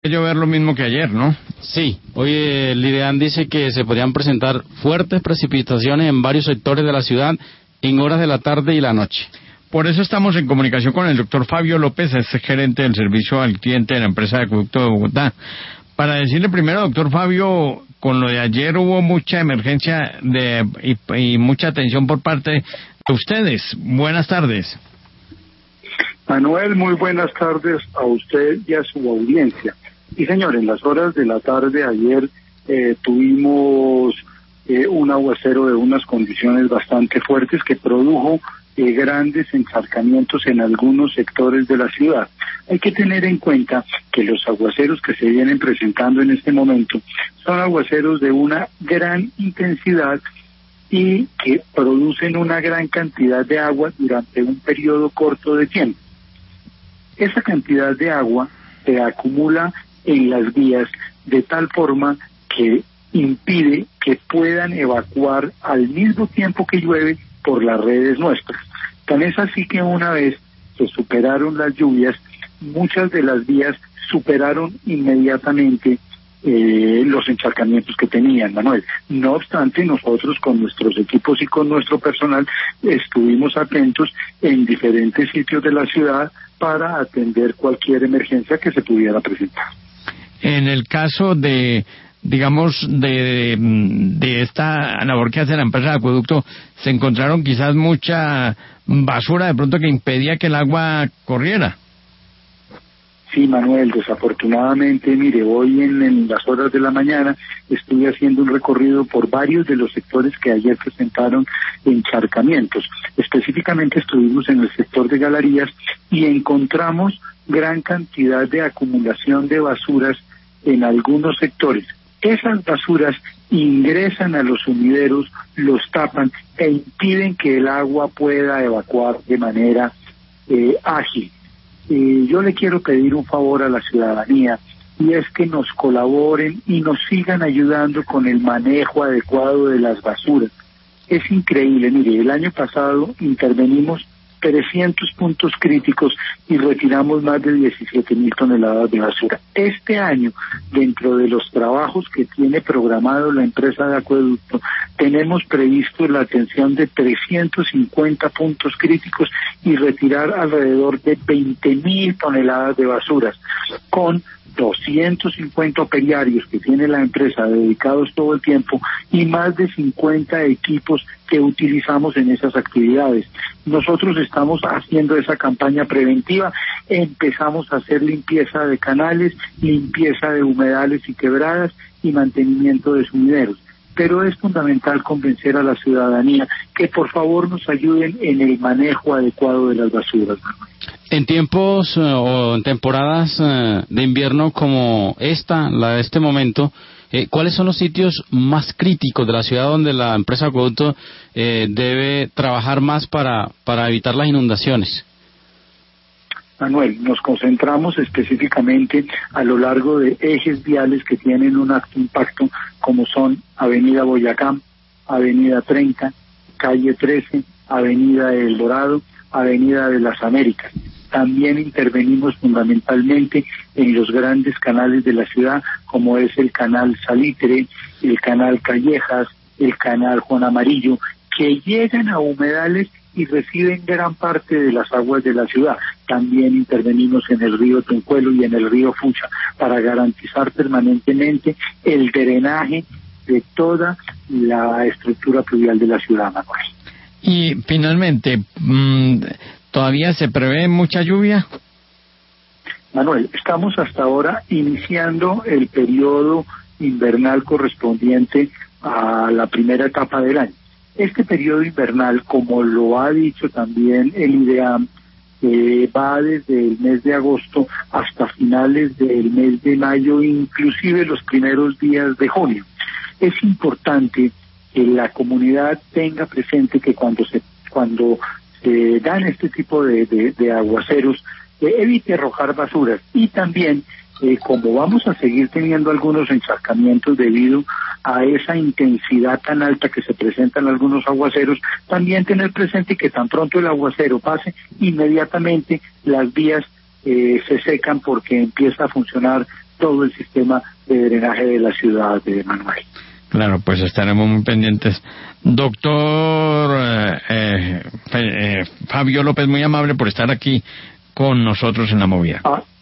llover lo mismo que ayer, ¿no? Sí, hoy el IDEAM dice que se podrían presentar fuertes precipitaciones en varios sectores de la ciudad en horas de la tarde y la noche. Por eso estamos en comunicación con el doctor Fabio López, es gerente del servicio al cliente de la empresa de Acueducto de Bogotá. Para decirle primero, doctor Fabio, con lo de ayer hubo mucha emergencia y mucha atención por parte de ustedes. Buenas tardes. Manuel, muy buenas tardes a usted y a su audiencia. Y señor, en las horas de la tarde ayer tuvimos un aguacero de unas condiciones bastante fuertes que produjo grandes encharcamientos en algunos sectores de la ciudad. Hay que tener en cuenta que los aguaceros que se vienen presentando en este momento son aguaceros de una gran intensidad y que producen una gran cantidad de agua durante un periodo corto de tiempo. Esa cantidad de agua se acumula en las vías de tal forma que impide que puedan evacuar al mismo tiempo que llueve por las redes nuestras. Tan es así que una vez se superaron las lluvias, muchas de las vías superaron inmediatamente los encharcamientos que tenían, Manuel. No obstante, nosotros con nuestros equipos y con nuestro personal estuvimos atentos en diferentes sitios de la ciudad para atender cualquier emergencia que se pudiera presentar. En el caso de esta labor que hace la empresa de acueducto, se encontraron quizás mucha basura de pronto que impedía que el agua corriera. Sí, Manuel, desafortunadamente, mire, hoy en las horas de la mañana estuve haciendo un recorrido por varios de los sectores que ayer presentaron encharcamientos. Específicamente estuvimos en el sector de Galerías y encontramos gran cantidad de acumulación de basuras en algunos sectores. Esas basuras ingresan a los sumideros, los tapan e impiden que el agua pueda evacuar de manera ágil. Yo le quiero pedir un favor a la ciudadanía y es que nos colaboren y nos sigan ayudando con el manejo adecuado de las basuras. Es increíble, mire, el año pasado intervenimos 300 puntos críticos y retiramos más de 17,000 toneladas de basura. Este año, dentro de los trabajos que tiene programado la empresa de acueducto, tenemos previsto la atención de 350 puntos críticos y retirar alrededor de 20,000 toneladas de basuras, con 250 operarios que tiene la empresa dedicados todo el tiempo y más de 50 equipos que utilizamos en esas actividades. Nosotros estamos haciendo esa campaña preventiva, empezamos a hacer limpieza de canales, limpieza de humedales y quebradas y mantenimiento de sumideros. Pero es fundamental convencer a la ciudadanía que por favor nos ayuden en el manejo adecuado de las basuras. En tiempos o en temporadas de invierno como la de este momento, ¿cuáles son los sitios más críticos de la ciudad donde la empresa Acueducto debe trabajar más para evitar las inundaciones? Manuel, nos concentramos específicamente a lo largo de ejes viales que tienen un alto impacto, como son Avenida Boyacá, Avenida 30, Calle 13, Avenida El Dorado, Avenida de las Américas. También intervenimos fundamentalmente en los grandes canales de la ciudad, como es el canal Salitre, el canal Callejas, el canal Juan Amarillo, que llegan a humedales y reciben gran parte de las aguas de la ciudad. También intervenimos en el río Tuncuelo y en el río Fucha para garantizar permanentemente el drenaje de toda la estructura pluvial de la ciudad, Manuel. Y finalmente, ¿todavía se prevé mucha lluvia? Manuel, estamos hasta ahora iniciando el periodo invernal correspondiente a la primera etapa del año. Este periodo invernal, como lo ha dicho también el IDEAM, va desde el mes de agosto hasta finales del mes de mayo, inclusive los primeros días de junio. Es importante que la comunidad tenga presente que cuando se dan este tipo de aguaceros, evite arrojar basuras y también como vamos a seguir teniendo algunos encharcamientos debido a esa intensidad tan alta que se presenta en algunos aguaceros, también tener presente que tan pronto el aguacero pase, inmediatamente las vías se secan porque empieza a funcionar todo el sistema de drenaje de la ciudad de Manuel. Claro, pues estaremos muy pendientes. Doctor Fabio López, muy amable por estar aquí con nosotros en La Movida.